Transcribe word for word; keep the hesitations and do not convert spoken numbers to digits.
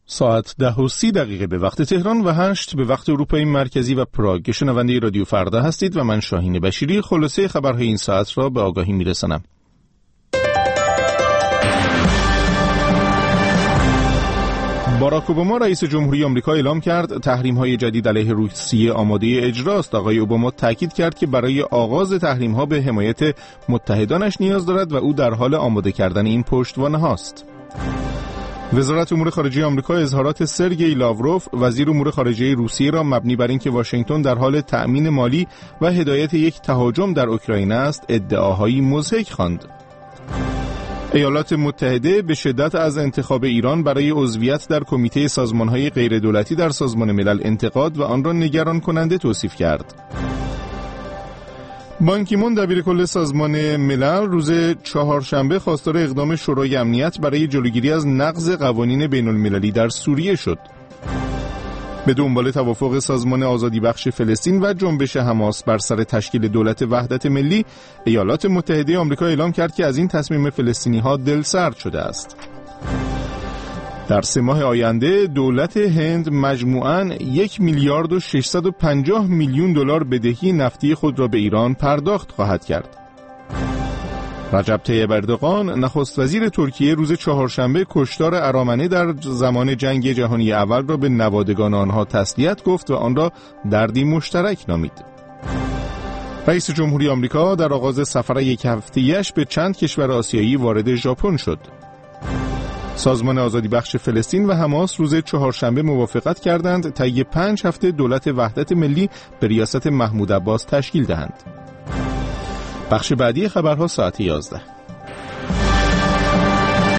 ساعت ده و سی دقیقه به وقت تهران و هشت به وقت اروپای مرکزی و پراگ. شنونده رادیو فردا هستید و من شاهین بشیری خلاصه خبرهای این ساعت را به آگاهی میرسانم. باراک اوباما رئیس جمهوری آمریکا اعلام کرد تحریم‌های جدید علیه روسیه آماده اجراست. آقای اوباما تاکید کرد که برای آغاز تحریم‌ها به حمایت متحدانش نیاز دارد و او در حال آماده کردن این پشتوانه‌هاست. وزارت امور خارجه آمریکا اظهارات سرگئی لاوروف وزیر امور خارجه روسیه را مبنی بر اینکه واشنگتن در حال تأمین مالی و هدایت یک تهاجم در اوکراین است ادعاهایی مضحک خواند. ایالات متحده به شدت از انتخاب ایران برای عضویت در کمیته سازمان‌های غیردولتی در سازمان ملل انتقاد و آن را نگران کننده توصیف کرد. بان کی مون دبیرکل سازمان ملل روز چهارشنبه خواستار اقدام شورای امنیت برای جلوگیری از نقض قوانین بین المللی در سوریه شد. به دنبال توافق سازمان آزادی بخش فلسطین و جنبش حماس بر سر تشکیل دولت وحدت ملی، ایالات متحده آمریکا اعلام کرد که از این تصمیم فلسطینی‌ها دلسرد شده است. در سه ماه آینده دولت هند مجموعاً یک میلیارد و ششصد و پنجاه میلیون دلار بدهی نفتی خود را به ایران پرداخت خواهد کرد. رجب طیب اردوغان نخست وزیر ترکیه روز چهارشنبه کشتار ارامنه در زمان جنگ جهانی اول را به نوادگان آنها تسلیت گفت و آن را دردی مشترک نامید. رئیس جمهوری آمریکا در آغاز سفر یک هفته‌ایش به چند کشور آسیایی وارد ژاپن شد. سازمان آزادی بخش فلسطین و حماس روز چهارشنبه موافقت کردند طی پنج هفته دولت وحدت ملی به ریاست محمود عباس تشکیل دهند. بخش بعدی خبرها ساعت یازده.